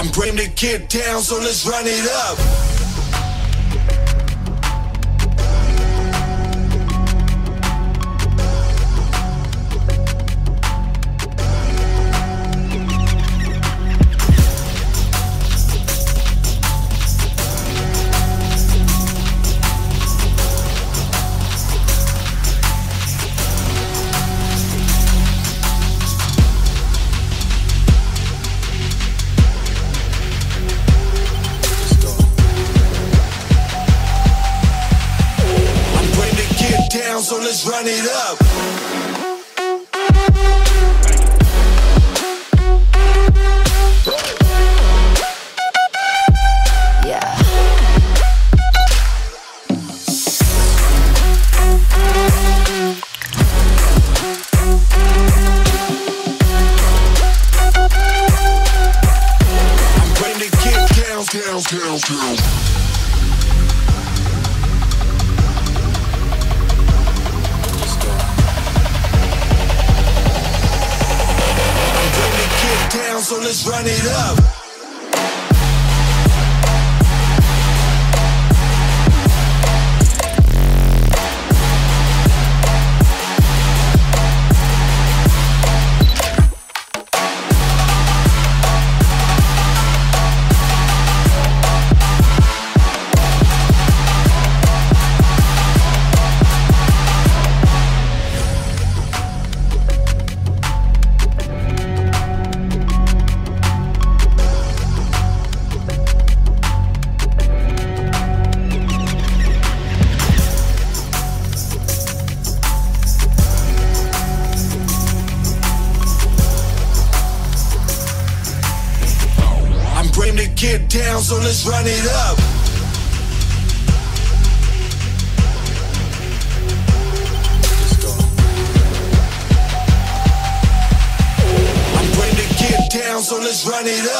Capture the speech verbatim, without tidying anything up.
I'm bring the kid down, so let's run it up. So let's run it up. Yeah. I'm bringing the kid down, down, down, down. So let's run it up. Bring the kid down, so let's run it up. I'm bring the kid down, so let's run it up.